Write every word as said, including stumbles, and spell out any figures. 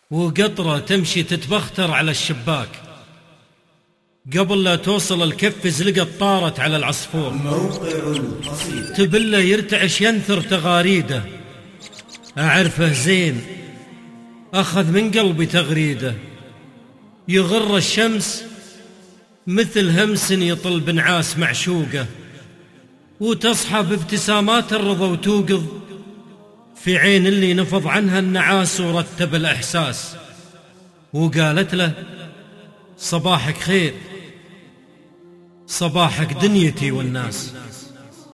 وقطرة تمشي تتبختر على الشباك، قبل لا توصل الكف زلقت طارت على العصفور. تبله يرتعش ينثر تغاريده، أعرفه زين أخذ من قلبي تغريده. يغر الشمس مثل همس يطل بنعاس معشوقه، وتصحى بابتسامات الرضا وتوقظ في عين اللي نفض عنها النعاس ورتب الإحساس. وقالت له صباحك خير، صباحك دنيتي والناس.